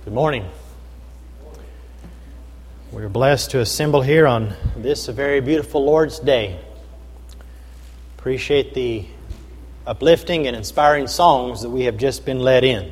Good morning. We're blessed to assemble here on this very beautiful Lord's Day. Appreciate the uplifting and inspiring songs that we have just been led in.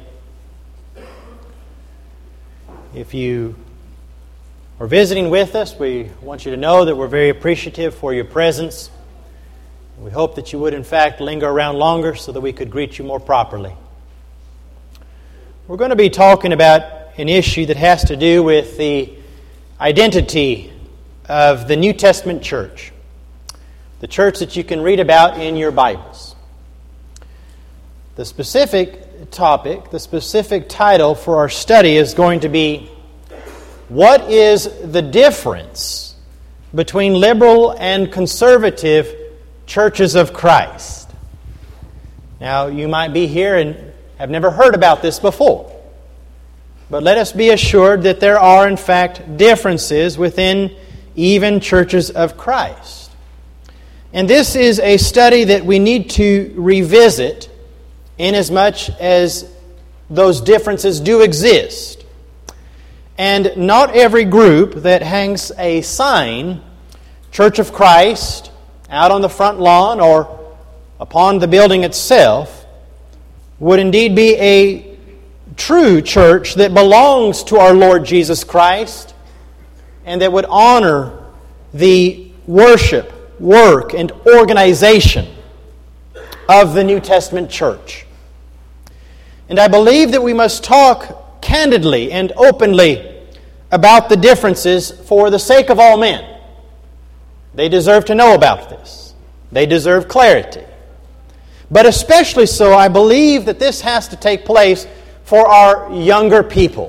If you are visiting with us, we want you to know that we're very appreciative for your presence. We hope that you would in fact linger around longer so that we could greet you more properly. We're going to be talking about an issue that has to do with the identity of the New Testament church, the church that you can read about in your Bibles. The specific topic, the specific title for our study is going to be, what is the difference between liberal and conservative churches of Christ? Now, you might be here and have never heard about this before. But let us be assured that there are, in fact, differences within even churches of Christ. And this is a study that we need to revisit inasmuch as those differences do exist. And not every group that hangs a sign, Church of Christ, out on the front lawn or upon the building itself, would indeed be a true church that belongs to our Lord Jesus Christ and that would honor the worship, work, and organization of the New Testament church. And I believe that we must talk candidly and openly about the differences for the sake of all men. They deserve to know about this. They deserve clarity. But especially so, I believe that this has to take place for our younger people.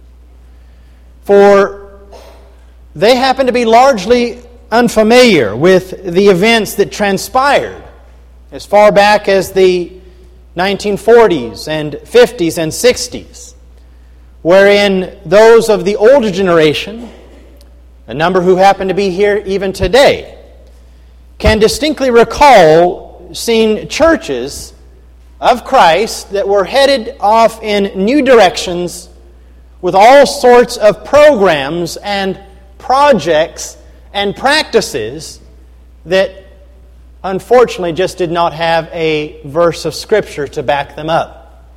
For they happen to be largely unfamiliar with the events that transpired as far back as the 1940s and 50s and 60s, wherein those of the older generation, a number who happen to be here even today, can distinctly recall seeing churches of Christ that were headed off in new directions with all sorts of programs and projects and practices that unfortunately just did not have a verse of Scripture to back them up.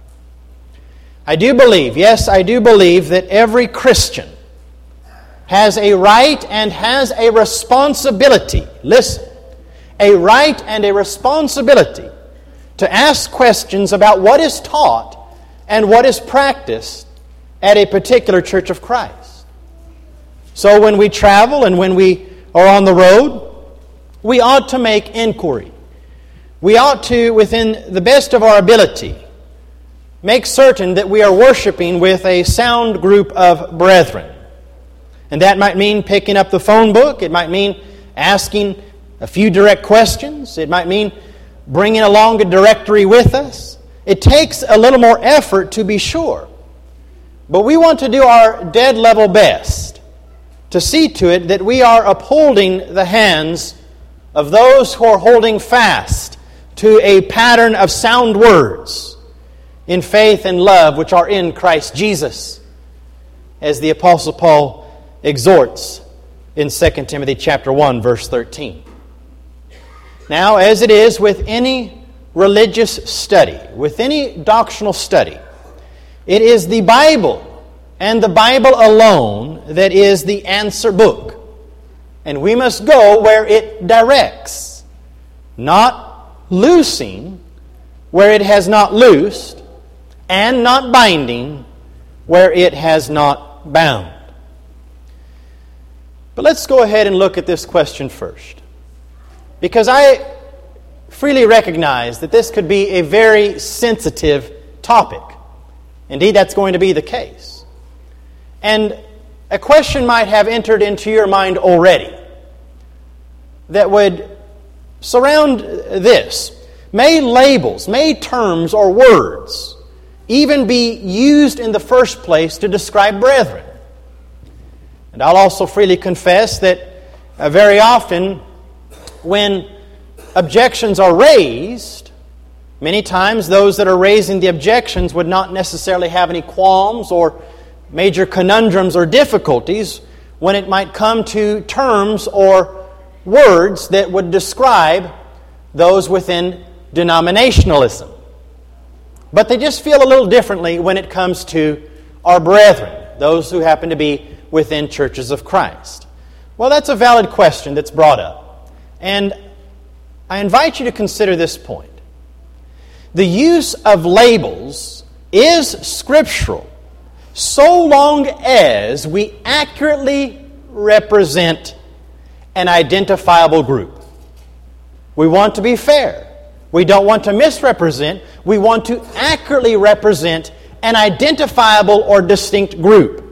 I do believe that every Christian has a right and has a responsibility, listen, a right and a responsibility to ask questions about what is taught and what is practiced at a particular Church of Christ. So when we travel and when we are on the road, we ought to make inquiry. We ought to, within the best of our ability, make certain that we are worshiping with a sound group of brethren. And that might mean picking up the phone book. It might mean asking a few direct questions. It might mean bringing along a directory with us. It takes a little more effort to be sure. But we want to do our dead level best to see to it that we are upholding the hands of those who are holding fast to a pattern of sound words in faith and love which are in Christ Jesus, as the Apostle Paul exhorts in 2 Timothy chapter 1, verse 13. Now, as it is with any religious study, with any doctrinal study, it is the Bible and the Bible alone that is the answer book. And we must go where it directs, not loosing where it has not loosed, and not binding where it has not bound. But let's go ahead and look at this question first, because I freely recognize that this could be a very sensitive topic. Indeed, that's going to be the case. And a question might have entered into your mind already that would surround this. May labels, may terms or words even be used in the first place to describe brethren? And I'll also freely confess that very often when objections are raised, many times those that are raising the objections would not necessarily have any qualms or major conundrums or difficulties when it might come to terms or words that would describe those within denominationalism. But they just feel a little differently when it comes to our brethren, those who happen to be within churches of Christ. Well, that's a valid question that's brought up. And I invite you to consider this point. The use of labels is scriptural so long as we accurately represent an identifiable group. We want to be fair. We don't want to misrepresent. We want to accurately represent an identifiable or distinct group.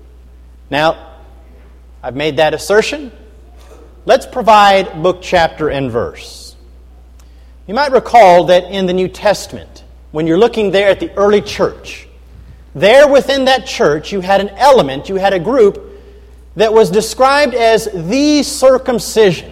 Now, I've made that assertion. Let's provide book, chapter, and verse. You might recall that in the New Testament, when you're looking there at the early church, there within that church you had an element, you had a group that was described as the circumcision.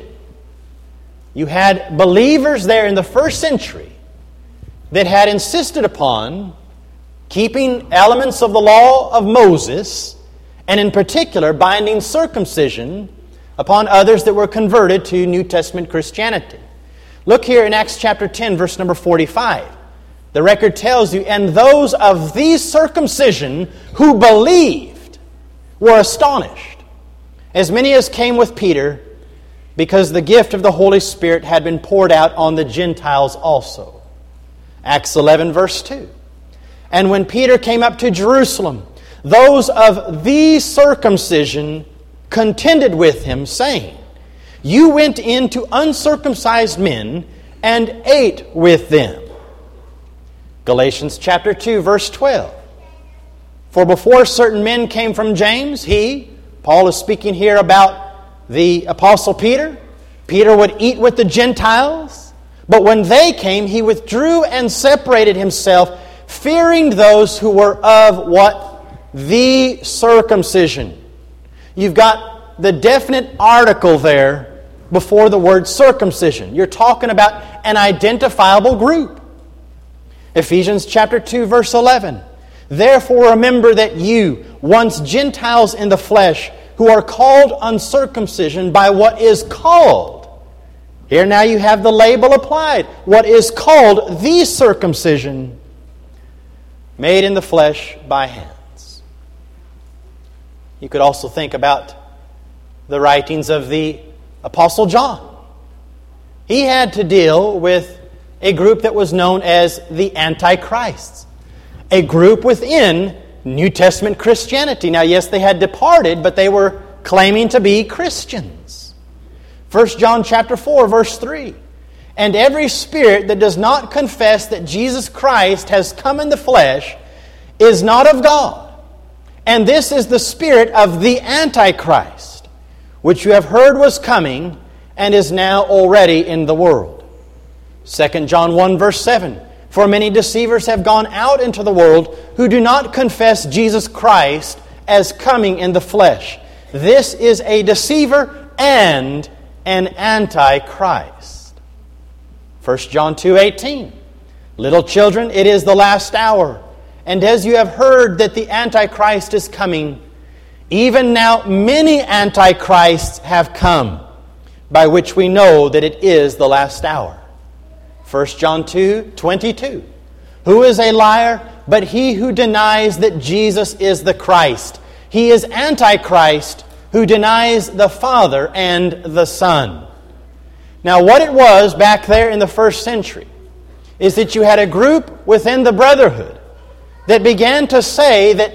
You had believers there in the first century that had insisted upon keeping elements of the law of Moses, and in particular binding circumcision upon others that were converted to New Testament Christianity. Look here in Acts chapter 10, verse number 45. The record tells you, and those of the circumcision who believed were astonished, as many as came with Peter, because the gift of the Holy Spirit had been poured out on the Gentiles also. Acts 11, verse 2. And when Peter came up to Jerusalem, those of the circumcision contended with him, saying, You went in to uncircumcised men and ate with them. Galatians chapter 2, verse 12. For before certain men came from James, Paul is speaking here about the Apostle Peter. Peter would eat with the Gentiles, but when they came, he withdrew and separated himself, fearing those who were of what? The circumcision. You've got the definite article there before the word circumcision. You're talking about an identifiable group. Ephesians chapter 2, verse 11. Therefore remember that you, once Gentiles in the flesh, who are called uncircumcision by what is called. Here now you have the label applied. What is called the circumcision, made in the flesh by hands. You could also think about the writings of the Apostle John. He had to deal with a group that was known as the Antichrists, a group within New Testament Christianity. Now, yes, they had departed, but they were claiming to be Christians. 1 John chapter 4, verse 3. And every spirit that does not confess that Jesus Christ has come in the flesh is not of God. And this is the spirit of the Antichrist, which you have heard was coming and is now already in the world. 2 John 1, verse 7. For many deceivers have gone out into the world who do not confess Jesus Christ as coming in the flesh. This is a deceiver and an antichrist. 1 John 2:18. Little children, it is the last hour. And as you have heard that the Antichrist is coming, even now many antichrists have come, by which we know that it is the last hour. 1 John 2:22. Who is a liar but he who denies that Jesus is the Christ? He is Antichrist who denies the Father and the Son. Now what it was back there in the first century is that you had a group within the brotherhood that began to say that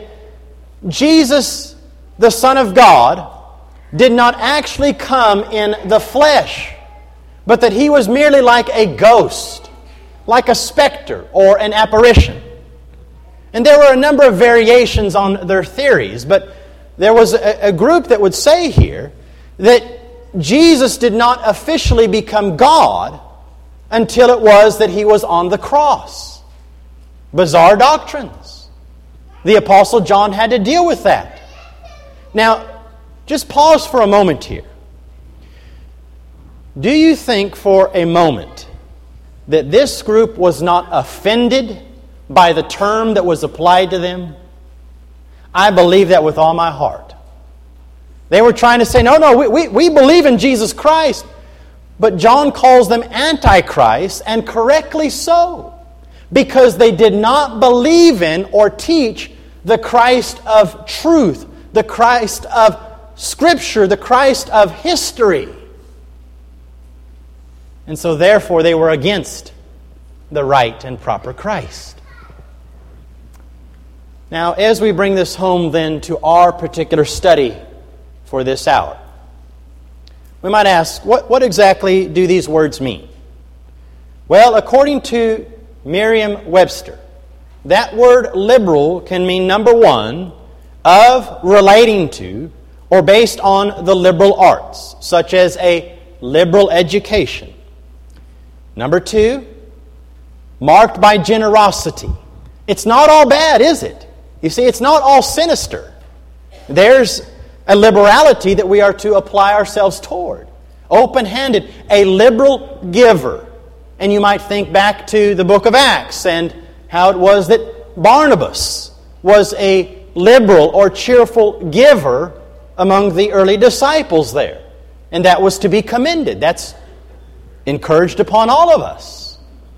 Jesus, the Son of God, did not actually come in the flesh, but that He was merely like a ghost, like a specter or an apparition. And there were a number of variations on their theories, but there was a group that would say here that Jesus did not officially become God until it was that He was on the cross. Bizarre doctrines. The Apostle John had to deal with that. Now, just pause for a moment here. Do you think for a moment that this group was not offended by the term that was applied to them? I believe that with all my heart. They were trying to say, no, we believe in Jesus Christ. But John calls them antichrists, and correctly so, because they did not believe in or teach the Christ of truth, the Christ of Scripture, the Christ of history. And so therefore they were against the right and proper Christ. Now, as we bring this home then to our particular study for this hour, we might ask, what exactly do these words mean? Well, according to Merriam-Webster, that word liberal can mean, number one, of, relating to, or based on the liberal arts, such as a liberal education. Number two, marked by generosity. It's not all bad, is it? You see, it's not all sinister. There's a liberality that we are to apply ourselves toward. Open-handed, a liberal giver. And you might think back to the book of Acts and how it was that Barnabas was a liberal or cheerful giver among the early disciples there. And that was to be commended. That's encouraged upon all of us.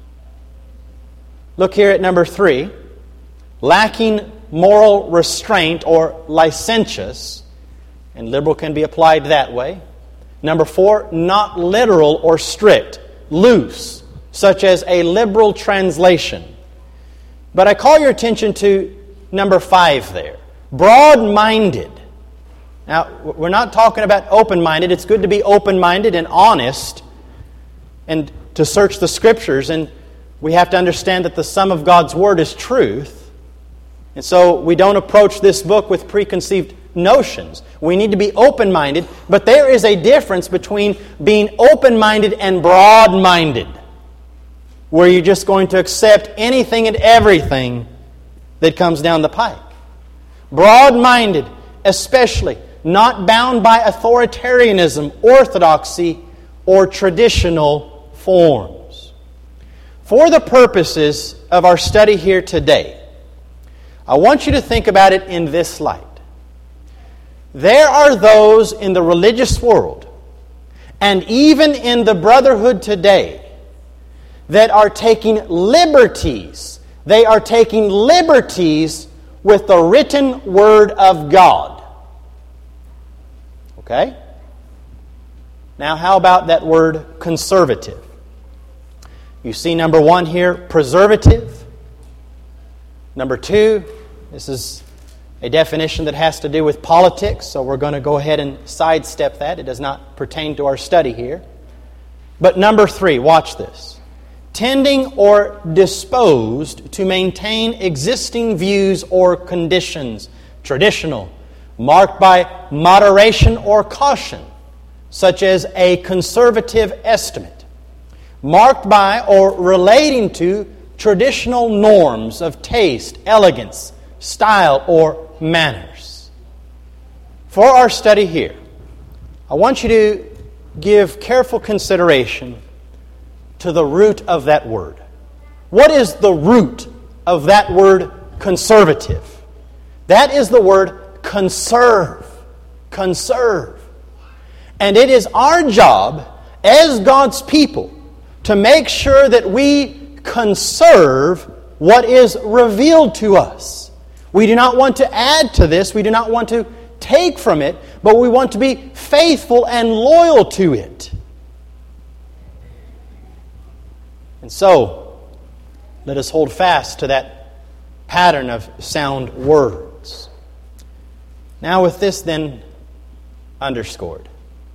Look here at number 3. Lacking moral restraint or licentious. And liberal can be applied that way. Number 4, not literal or strict, loose, such as a liberal translation. But I call your attention to number 5 there, broad-minded. Now, we're not talking about open-minded. It's good to be open-minded and honest and to search the Scriptures. And we have to understand that the sum of God's Word is truth. And so we don't approach this book with preconceived notions. We need to be open-minded, but there is a difference between being open-minded and broad-minded, where you're just going to accept anything and everything that comes down the pike. Broad-minded, especially, not bound by authoritarianism, orthodoxy, or traditional forms. For the purposes of our study here today, I want you to think about it in this light. There are those in the religious world, and even in the brotherhood today, that are taking liberties. They are taking liberties with the written Word of God. Okay? Now, how about that word conservative? You see number 1 here, preservative. Number 2, this is a definition that has to do with politics, so we're going to go ahead and sidestep that. It does not pertain to our study here. But number 3, watch this. Tending or disposed to maintain existing views or conditions, traditional, marked by moderation or caution, such as a conservative estimate, marked by or relating to traditional norms of taste, elegance, style, or manners. For our study here, I want you to give careful consideration to the root of that word. What is the root of that word conservative? That is the word conserve. Conserve. And it is our job as God's people to make sure that we conserve what is revealed to us. We do not want to add to this. We do not want to take from it, but we want to be faithful and loyal to it. And so, let us hold fast to that pattern of sound words. Now with this then underscored,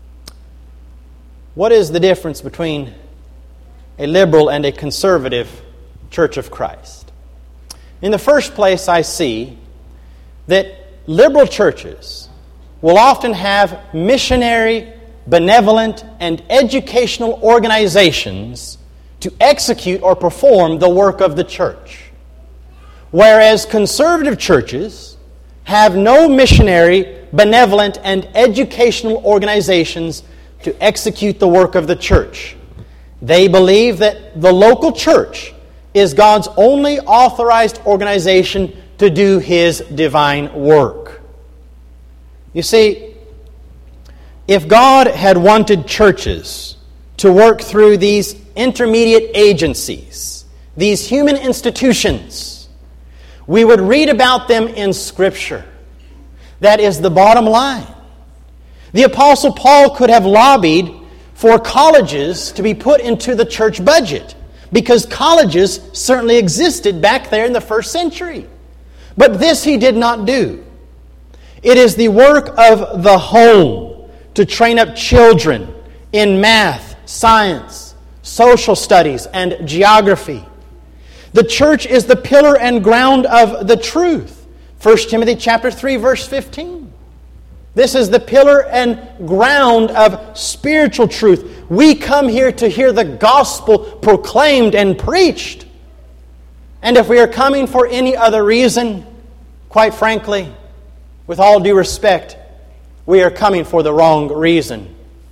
what is the difference between a liberal and a conservative Church of Christ? In the first place, I see that liberal churches will often have missionary, benevolent, and educational organizations to execute or perform the work of the church. Whereas conservative churches have no missionary, benevolent, and educational organizations to execute the work of the church. They believe that the local church is God's only authorized organization to do His divine work. You see, if God had wanted churches to work through these intermediate agencies, these human institutions, we would read about them in Scripture. That is the bottom line. The Apostle Paul could have lobbied for colleges to be put into the church budget, because colleges certainly existed back there in the first century. But this he did not do. It is the work of the home to train up children in math, science, social studies, and geography. The church is the pillar and ground of the truth. 1 Timothy chapter 3, verse 15. This is the pillar and ground of spiritual truth. We come here to hear the gospel proclaimed and preached. And if we are coming for any other reason, quite frankly, with all due respect, we are coming for the wrong reason.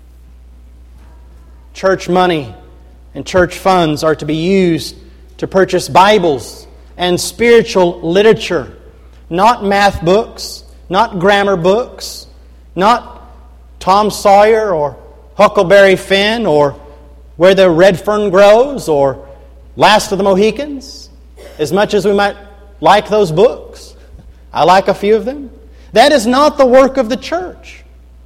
Church money and church funds are to be used to purchase Bibles and spiritual literature, not math books, not grammar books, not Tom Sawyer or Huckleberry Finn or Where the Red Fern Grows or Last of the Mohicans. As much as we might like those books, I like a few of them. That is not the work of the church.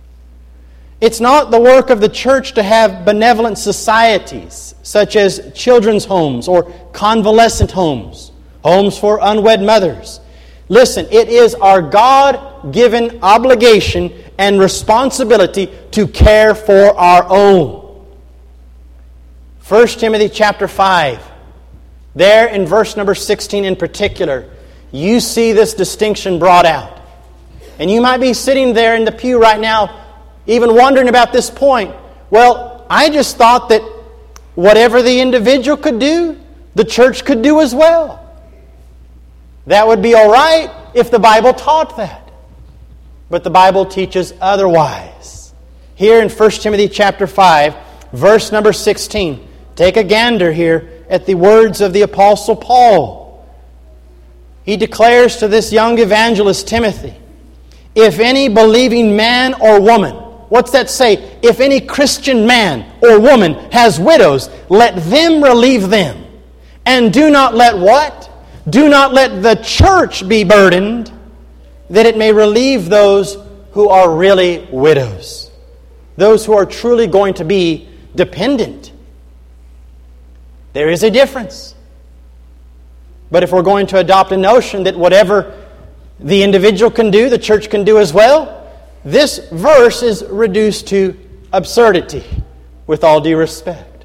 It's not the work of the church to have benevolent societies such as children's homes or convalescent homes, homes for unwed mothers. Listen, it is our God-given obligation and responsibility to care for our own. 1 Timothy chapter 5, there in verse number 16 in particular, you see this distinction brought out. And you might be sitting there in the pew right now, even wondering about this point. Well, I just thought that whatever the individual could do, the church could do as well. That would be all right if the Bible taught that. But the Bible teaches otherwise. Here in 1 Timothy chapter 5, verse number 16, take a gander here at the words of the Apostle Paul. He declares to this young evangelist Timothy, if any believing man or woman, what's that say? If any Christian man or woman has widows, let them relieve them. And do not let what? Do not let the church be burdened, that it may relieve those who are really widows. Those who are truly going to be dependent. There is a difference. But if we're going to adopt a notion that whatever the individual can do, the church can do as well, this verse is reduced to absurdity, with all due respect.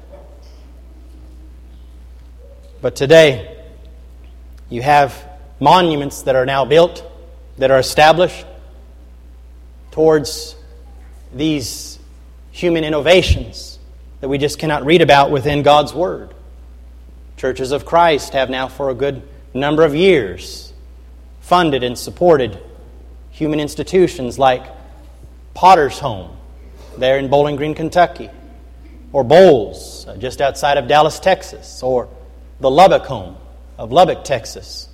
But today, you have monuments that are now built, that are established towards these human innovations that we just cannot read about within God's Word. Churches of Christ have now for a good number of years funded and supported human institutions like Potter's Home there in Bowling Green, Kentucky, or Bowles just outside of Dallas, Texas, or the Lubbock Home of Lubbock, Texas.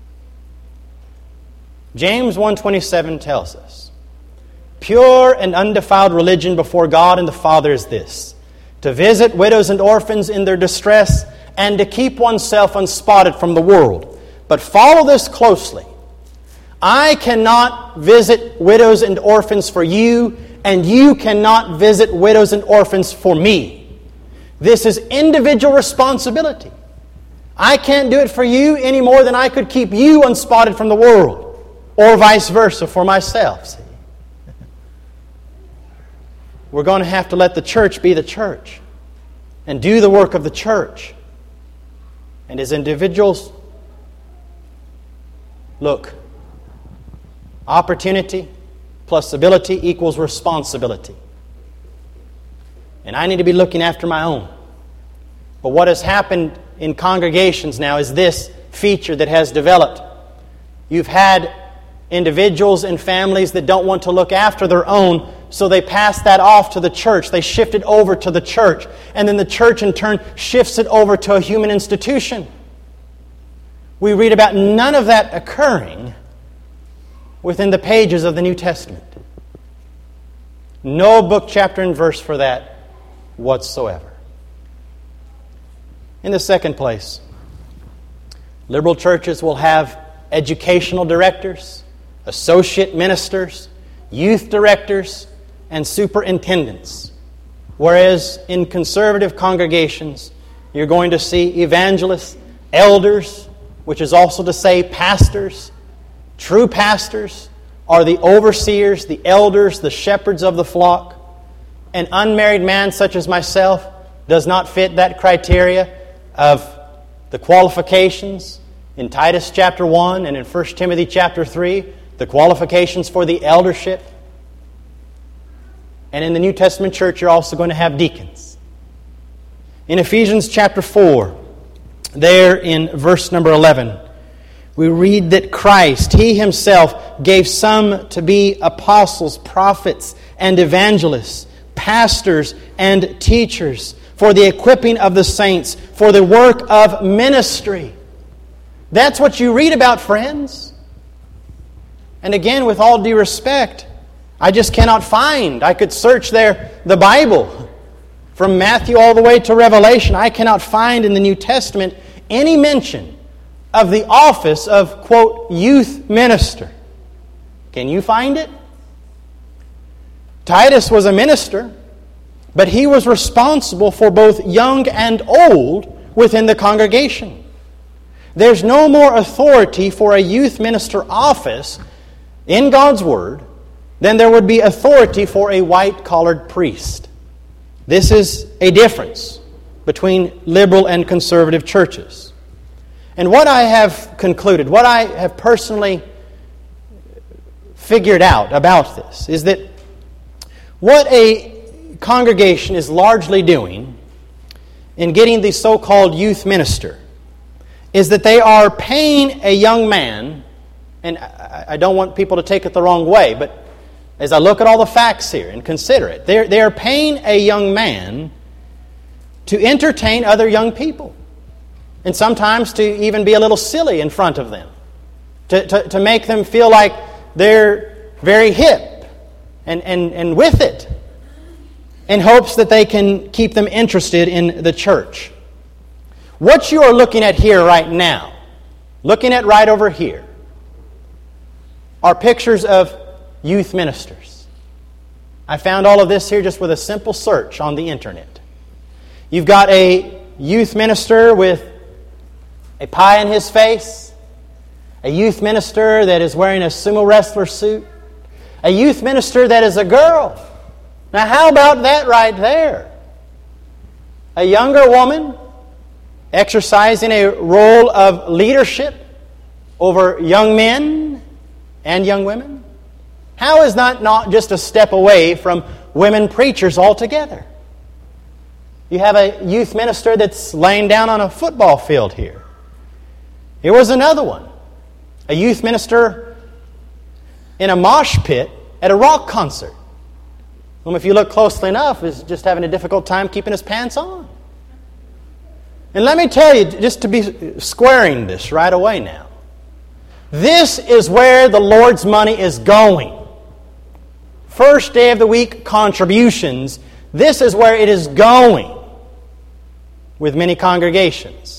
James 1:27 tells us, pure and undefiled religion before God and the Father is this, to visit widows and orphans in their distress and to keep oneself unspotted from the world. But follow this closely. I cannot visit widows and orphans for you, and you cannot visit widows and orphans for me. This is individual responsibility. I can't do it for you any more than I could keep you unspotted from the world, or vice versa for myself. See? We're going to have to let the church be the church and do the work of the church. And as individuals, look, opportunity plus ability equals responsibility. And I need to be looking after my own. But what has happened in congregations now is this feature that has developed. You've had individuals and families that don't want to look after their own, so they pass that off to the church. They shift it over to the church. And then the church in turn shifts it over to a human institution. We read about none of that occurring within the pages of the New Testament. No book, chapter, and verse for that whatsoever. In the second place, liberal churches will have educational directors, associate ministers, youth directors, and superintendents. Whereas in conservative congregations, you're going to see evangelists, elders, which is also to say pastors. True pastors are the overseers, the elders, the shepherds of the flock. An unmarried man such as myself does not fit that criteria of the qualifications in Titus chapter 1 and in 1 Timothy chapter 3, the qualifications for the eldership. And in the New Testament church, you're also going to have deacons. In Ephesians chapter 4, there in verse number 11, we read that Christ, He Himself, gave some to be apostles, prophets, and evangelists, pastors and teachers, for the equipping of the saints, for the work of ministry. That's what you read about, friends. And again, with all due respect, I just cannot find. I could search the Bible from Matthew all the way to Revelation. I cannot find in the New Testament any mention of the office of, quote, youth minister. Can you find it? Titus was a minister, but he was responsible for both young and old within the congregation. There's no more authority for a youth minister office in God's Word than there would be authority for a white-collared priest. This is a difference between liberal and conservative churches. And what I have concluded, what I have personally figured out about this, is that what a congregation is largely doing in getting the so-called youth minister is that they are paying a young man, and I don't want people to take it the wrong way, but as I look at all the facts here and consider it, they are paying a young man to entertain other young people. And sometimes to even be a little silly in front of them. To make them feel like they're very hip and with it. In hopes that they can keep them interested in the church. What you are looking at here right now, looking at right over here, are pictures of youth ministers. I found all of this here just with a simple search on the internet. You've got a youth minister with a pie in his face, a youth minister that is wearing a sumo wrestler suit, a youth minister that is a girl. Now how about that right there? A younger woman exercising a role of leadership over young men and young women. How is that not just a step away from women preachers altogether? You have a youth minister that's laying down on a football field here. Here was another one. A youth minister in a mosh pit at a rock concert. Whom, if you look closely enough, is just having a difficult time keeping his pants on. And let me tell you, just to be squaring this right away now, this is where the Lord's money is going. First day of the week contributions, this is where it is going with many congregations.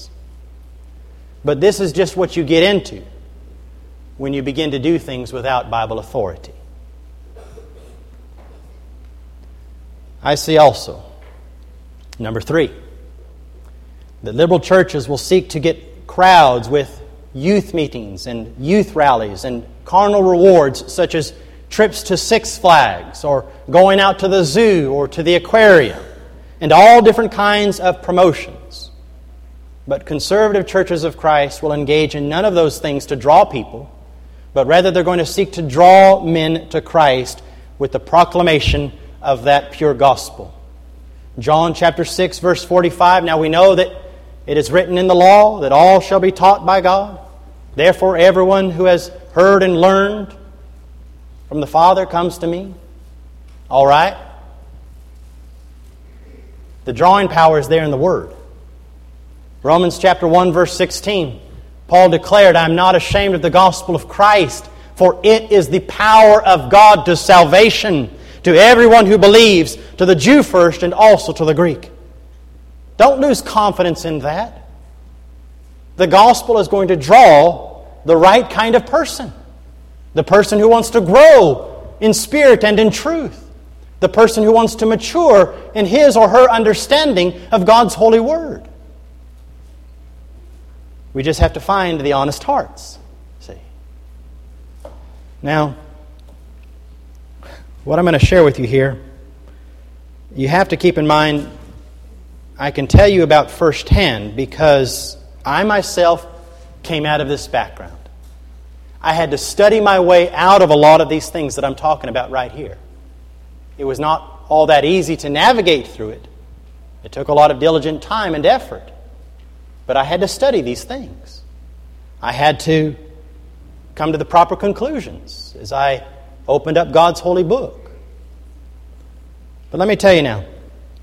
But this is just what you get into when you begin to do things without Bible authority. I see also, number 3, that liberal churches will seek to get crowds with youth meetings and youth rallies and carnal rewards such as trips to Six Flags or going out to the zoo or to the aquarium and all different kinds of promotions. But conservative churches of Christ will engage in none of those things to draw people, but rather they're going to seek to draw men to Christ with the proclamation of that pure gospel. John chapter 6, verse 45, now we know that it is written in the law that all shall be taught by God. Therefore everyone who has heard and learned from the Father comes to me. All right? The drawing power is there in the Word. Romans chapter 1, verse 16. Paul declared, "I am not ashamed of the gospel of Christ, for it is the power of God to salvation to everyone who believes, to the Jew first and also to the Greek." Don't lose confidence in that. The gospel is going to draw the right kind of person. The person who wants to grow in spirit and in truth. The person who wants to mature in his or her understanding of God's holy word. We just have to find the honest hearts. See? Now, what I'm going to share with you here, you have to keep in mind, I can tell you about firsthand because I myself came out of this background. I had to study my way out of a lot of these things that I'm talking about right here. It was not all that easy to navigate through it. It took a lot of diligent time and effort. But I had to study these things. I had to come to the proper conclusions as I opened up God's holy book. But let me tell you now,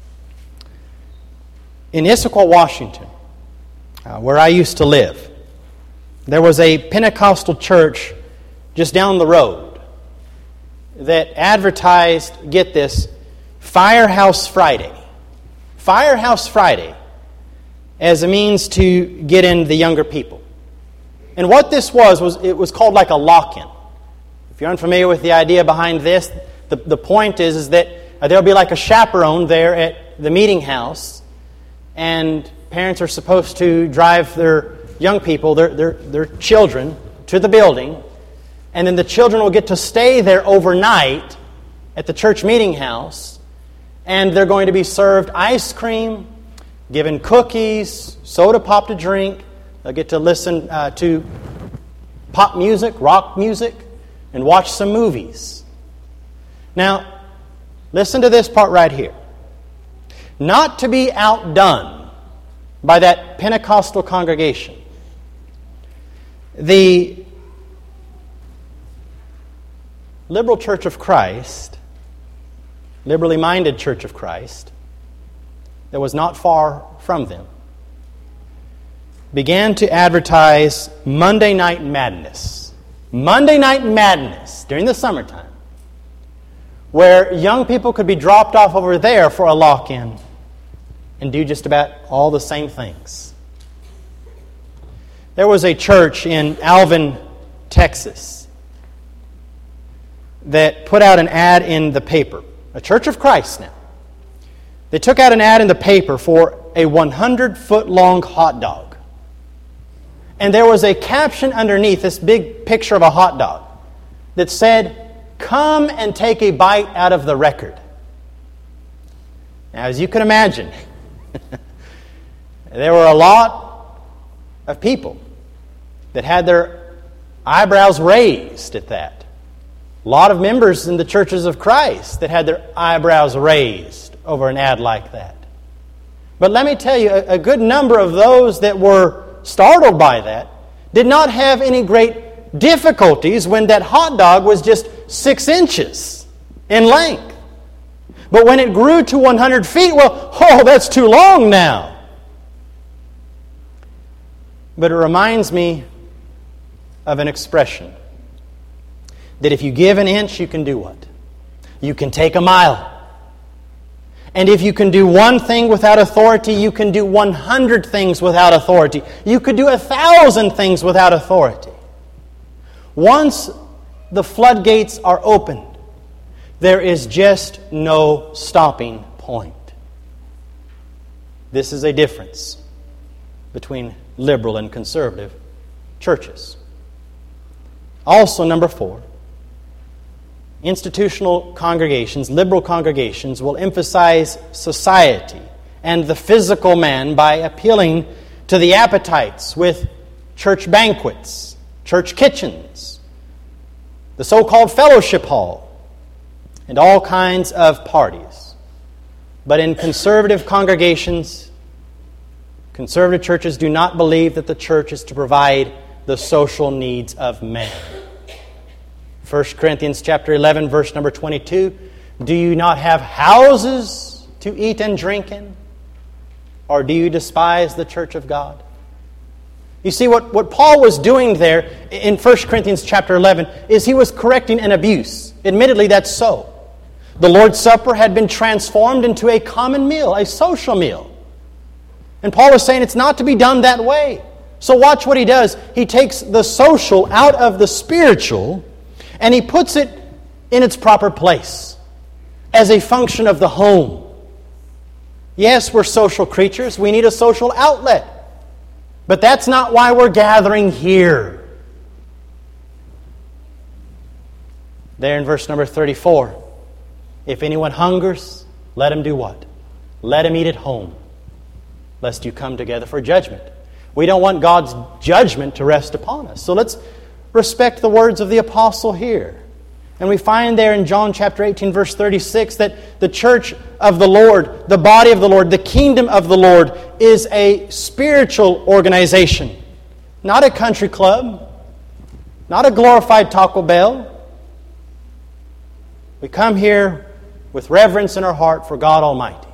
in Issaquah, Washington, where I used to live, there was a Pentecostal church just down the road that advertised, get this, Firehouse Friday. Firehouse Friday as a means to get in the younger people. And what this was it was called like a lock-in. If you're unfamiliar with the idea behind this, the point is that there'll be like a chaperone there at the meeting house, and parents are supposed to drive their young people, their children, to the building, and then the children will get to stay there overnight at the church meeting house, and they're going to be served ice cream, given cookies, soda pop to drink. They'll get to listen to pop music, rock music, and watch some movies. Now, listen to this part right here. Not to be outdone by that Pentecostal congregation, the Liberal Church of Christ, liberally minded Church of Christ, that was not far from them, began to advertise Monday Night Madness. Monday Night Madness during the summertime, where young people could be dropped off over there for a lock-in and do just about all the same things. There was a church in Alvin, Texas, that put out an ad in the paper. A Church of Christ now. They took out an ad in the paper for a 100-foot-long hot dog. And there was a caption underneath this big picture of a hot dog that said, "Come and take a bite out of the record." Now, as you can imagine, there were a lot of people that had their eyebrows raised at that. A lot of members in the churches of Christ that had their eyebrows raised over an ad like that. But let me tell you, a good number of those that were startled by that did not have any great difficulties when that hot dog was just 6 inches in length. But when it grew to 100 feet, well, that's too long now. But it reminds me of an expression that if you give an inch, you can do what? You can take a mile. And if you can do one thing without authority, you can do 100 things without authority. You could do 1,000 things without authority. Once the floodgates are opened, there is just no stopping point. This is a difference between liberal and conservative churches. Also, number 4, institutional congregations, liberal congregations, will emphasize society and the physical man by appealing to the appetites with church banquets, church kitchens, the so-called fellowship hall, and all kinds of parties. But in conservative congregations, conservative churches do not believe that the church is to provide the social needs of men. 1 Corinthians chapter 11, verse number 22, "Do you not have houses to eat and drink in? Or do you despise the church of God?" You see, what Paul was doing there in 1 Corinthians chapter 11 is he was correcting an abuse. Admittedly, that's so. The Lord's Supper had been transformed into a common meal, a social meal. And Paul is saying it's not to be done that way. So watch what he does. He takes the social out of the spiritual and he puts it in its proper place as a function of the home. Yes, we're social creatures. We need a social outlet. But that's not why we're gathering here. There in verse number 34, if anyone hungers, let him do what? Let him eat at home, lest you come together for judgment. We don't want God's judgment to rest upon us. So let's respect the words of the apostle here. And we find there in John chapter 18, verse 36, that the church of the Lord, the body of the Lord, the kingdom of the Lord is a spiritual organization. Not a country club. Not a glorified Taco Bell. We come here with reverence in our heart for God Almighty.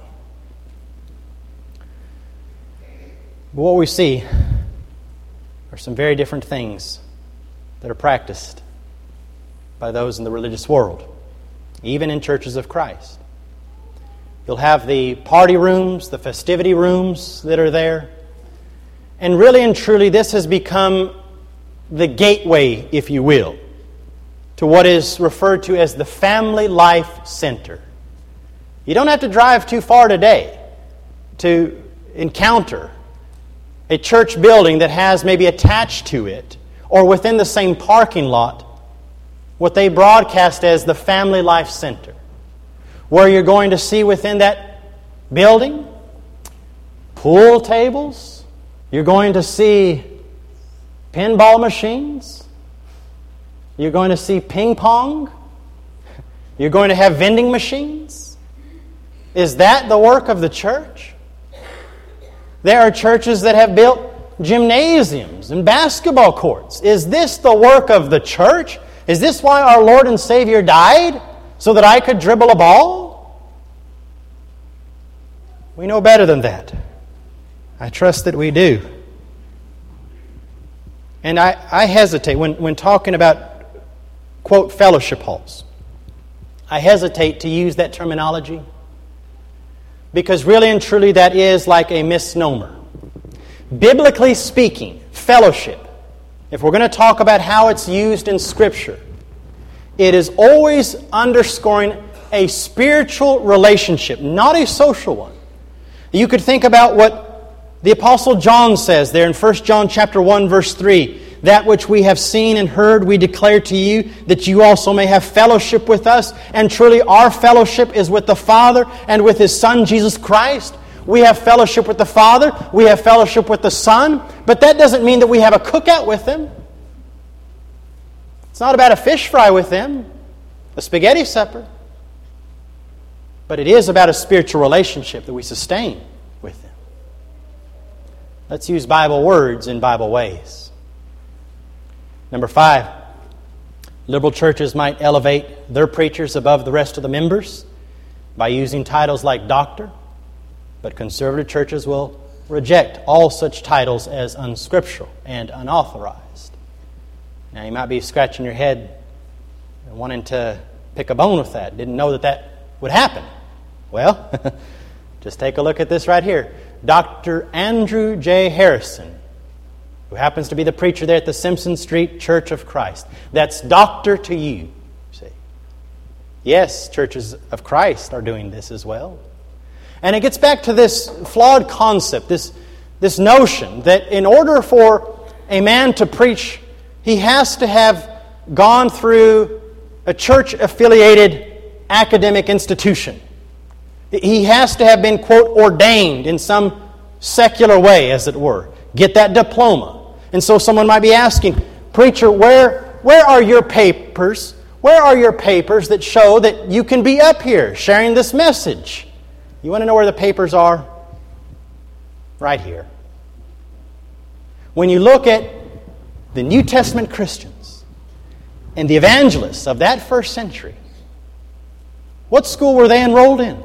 But what we see are some very different things that are practiced by those in the religious world, even in churches of Christ. You'll have the party rooms, the festivity rooms that are there. And really and truly, this has become the gateway, if you will, to what is referred to as the Family Life Center. You don't have to drive too far today to encounter a church building that has maybe attached to it or within the same parking lot what they broadcast as the Family Life Center, where you're going to see within that building pool tables, you're going to see pinball machines, you're going to see ping pong, you're going to have vending machines. Is that the work of the church? There are churches that have built gymnasiums and basketball courts. Is this the work of the church? Is this why our Lord and Savior died? So that I could dribble a ball? We know better than that. I trust that we do. And I hesitate when talking about, quote, fellowship halls. I hesitate to use that terminology because really and truly that is like a misnomer. Biblically speaking, fellowship, if we're going to talk about how it's used in Scripture, it is always underscoring a spiritual relationship, not a social one. You could think about what the Apostle John says there in 1 John chapter 1, verse 3. That which we have seen and heard we declare to you, that you also may have fellowship with us. And truly our fellowship is with the Father and with His Son, Jesus Christ. We have fellowship with the Father. We have fellowship with the Son. But that doesn't mean that we have a cookout with them. It's not about a fish fry with them, a spaghetti supper. But it is about a spiritual relationship that we sustain with them. Let's use Bible words in Bible ways. Number 5, liberal churches might elevate their preachers above the rest of the members by using titles like doctor, but conservative churches will reject all such titles as unscriptural and unauthorized. Now, you might be scratching your head and wanting to pick a bone with that. Didn't know that would happen. Well, just take a look at this right here. Dr. Andrew J. Harrison, who happens to be the preacher there at the Simpson Street Church of Christ. That's doctor to you, see. Yes, churches of Christ are doing this as well. And it gets back to this flawed concept, this notion that in order for a man to preach, he has to have gone through a church-affiliated academic institution. He has to have been, quote, ordained in some secular way, as it were. Get that diploma. And so someone might be asking, preacher, where are your papers? Where are your papers that show that you can be up here sharing this message? You want to know where the papers are? Right here. When you look at the New Testament Christians and the evangelists of that first century, what school were they enrolled in?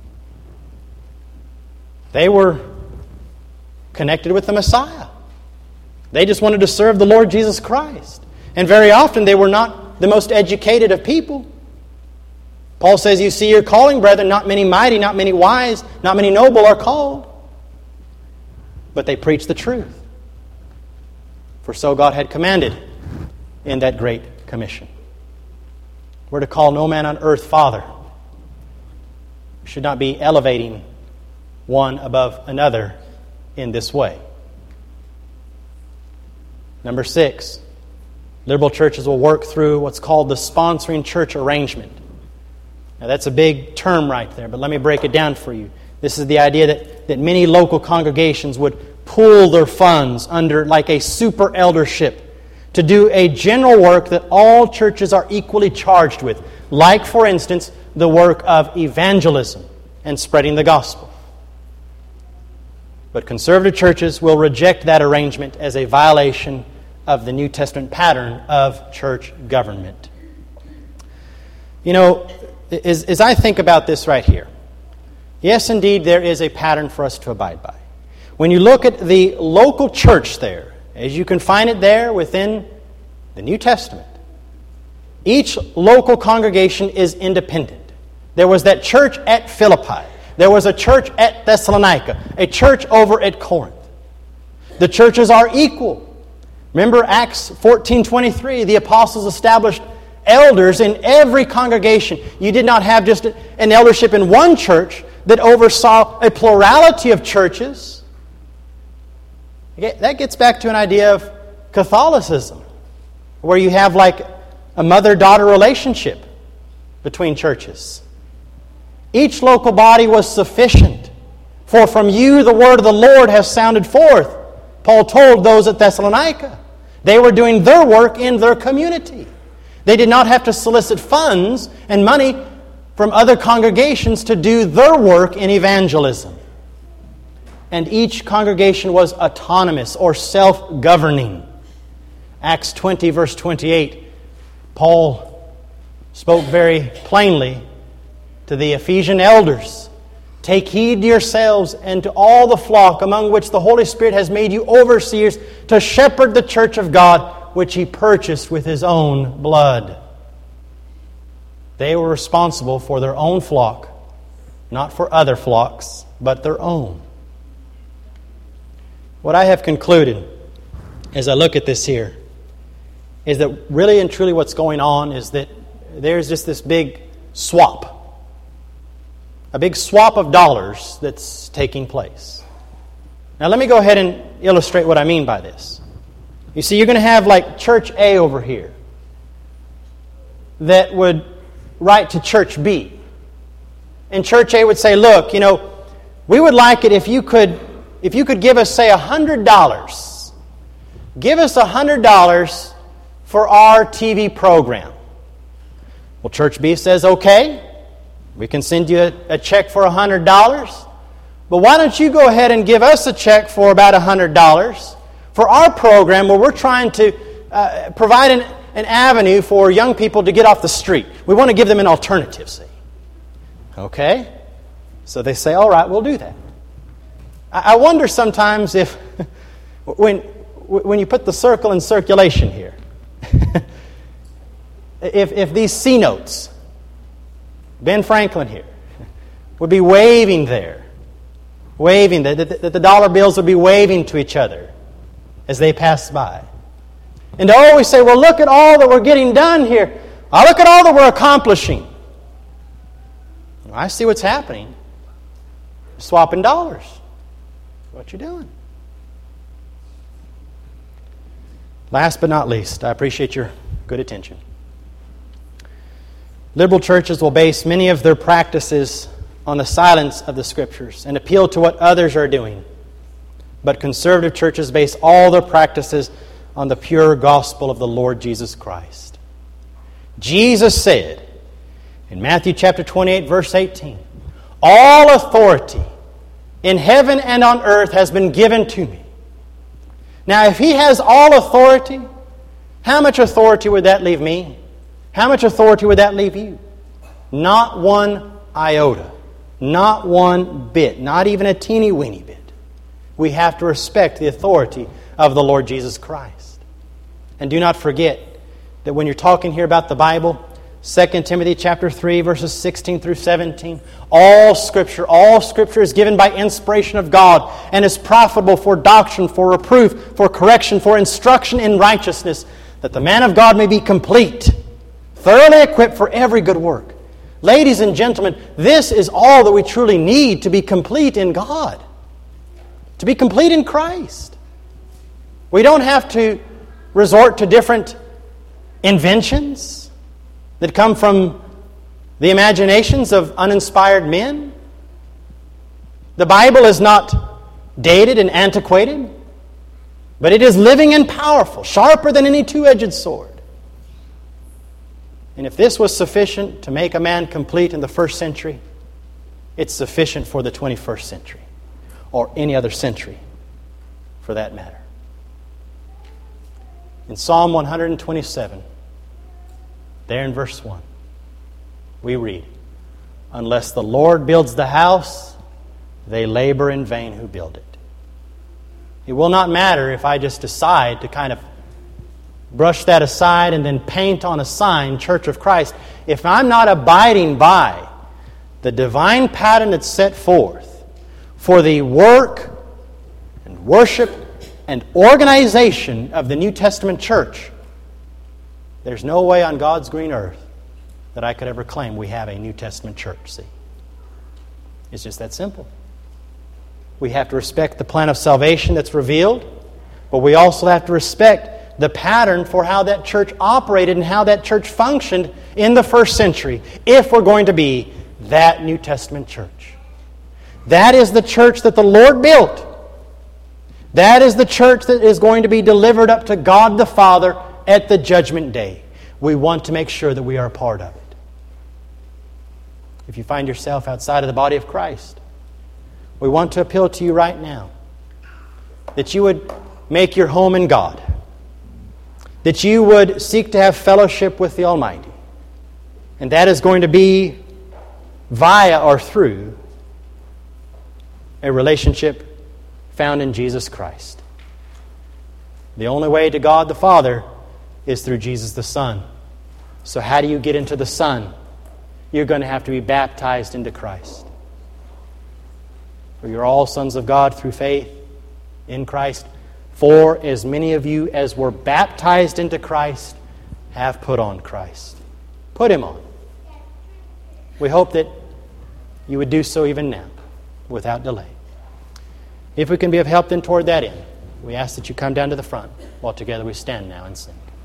They were connected with the Messiah. They just wanted to serve the Lord Jesus Christ. And very often they were not the most educated of people. Paul says, you see your calling, brethren, not many mighty, not many wise, not many noble are called. But they preached the truth. For so God had commanded in that great commission. We're to call no man on earth Father. We should not be elevating one above another in this way. Number 6, liberal churches will work through what's called the sponsoring church arrangement. Now that's a big term right there, but let me break it down for you. This is the idea that many local congregations would pool their funds under like a super eldership to do a general work that all churches are equally charged with, like, for instance, the work of evangelism and spreading the gospel. But conservative churches will reject that arrangement as a violation of the New Testament pattern of church government. You know, as I think about this right here, yes, indeed, there is a pattern for us to abide by. When you look at the local church there, as you can find it there within the New Testament, each local congregation is independent. There was that church at Philippi. There was a church at Thessalonica, a church over at Corinth. The churches are equal. Remember Acts 14:23, the apostles established elders in every congregation. You did not have just an eldership in one church that oversaw a plurality of churches. That gets back to an idea of Catholicism, where you have like a mother-daughter relationship between churches. Each local body was sufficient, for from you the word of the Lord has sounded forth. Paul told those at Thessalonica. They were doing their work in their community. They did not have to solicit funds and money from other congregations to do their work in evangelism. And each congregation was autonomous or self-governing. Acts 20, verse 28, Paul spoke very plainly to the Ephesian elders. Take heed to yourselves and to all the flock among which the Holy Spirit has made you overseers to shepherd the church of God, which He purchased with His own blood. They were responsible for their own flock, not for other flocks, but their own. What I have concluded as I look at this here is that really and truly what's going on is that there's just this big swap. A big swap of dollars that's taking place. Now let me go ahead and illustrate what I mean by this. You see, you're going to have like Church A over here that would write to Church B. And Church A would say, look, you know, we would like it if you could give us, say, $100. Give us $100 for our TV program. Well, Church B says, okay, we can send you a check for $100. But why don't you go ahead and give us a check for about $100 for our program where we're trying to provide an avenue for young people to get off the street. We want to give them an alternative, see. Okay? So they say, all right, we'll do that. I wonder sometimes if, when you put the circle in circulation here, if these C notes, Ben Franklin here, would be waving there, that the dollar bills would be waving to each other as they pass by. And to always say, well, look at all that we're getting done here. Oh, look at all that we're accomplishing. Well, I see what's happening. You're swapping dollars. That's what you're doing. Last but not least, I appreciate your good attention. Liberal churches will base many of their practices on the silence of the Scriptures and appeal to what others are doing. But conservative churches base all their practices on the pure gospel of the Lord Jesus Christ. Jesus said in Matthew chapter 28, verse 18, all authority in heaven and on earth has been given to me. Now, if He has all authority, how much authority would that leave me? How much authority would that leave you? Not one iota. Not one bit. Not even a teeny weeny bit. We have to respect the authority of the Lord Jesus Christ. And do not forget that when you're talking here about the Bible, 2 Timothy chapter 3, verses 16 through 17, all Scripture is given by inspiration of God and is profitable for doctrine, for reproof, for correction, for instruction in righteousness, that the man of God may be complete, thoroughly equipped for every good work. Ladies and gentlemen, this is all that we truly need to be complete in God, to be complete in Christ. We don't have to resort to different inventions that come from the imaginations of uninspired men. The Bible is not dated and antiquated, but it is living and powerful, sharper than any two-edged sword. And if this was sufficient to make a man complete in the first century, it's sufficient for the 21st century, or any other century for that matter. In Psalm 127, there in verse 1, we read, "Unless the Lord builds the house, they labor in vain who build it." It will not matter if I just decide to kind of brush that aside and then paint on a sign, Church of Christ. If I'm not abiding by the divine pattern that's set forth for the work and worship and organization of the New Testament church, there's no way on God's green earth that I could ever claim we have a New Testament church, see? It's just that simple. We have to respect the plan of salvation that's revealed, but we also have to respect the pattern for how that church operated and how that church functioned in the first century if we're going to be that New Testament church. That is the church that the Lord built. That is the church that is going to be delivered up to God the Father at the judgment day. We want to make sure that we are a part of it. If you find yourself outside of the body of Christ, we want to appeal to you right now that you would make your home in God, that you would seek to have fellowship with the Almighty, and that is going to be via or through a relationship found in Jesus Christ. The only way to God the Father is through Jesus the Son. So how do you get into the Son? You're going to have to be baptized into Christ. For you're all sons of God through faith in Christ. For as many of you as were baptized into Christ have put on Christ. Put Him on. We hope that you would do so even now, without delay. If we can be of help then toward that end, we ask that you come down to the front while together we stand now and sing.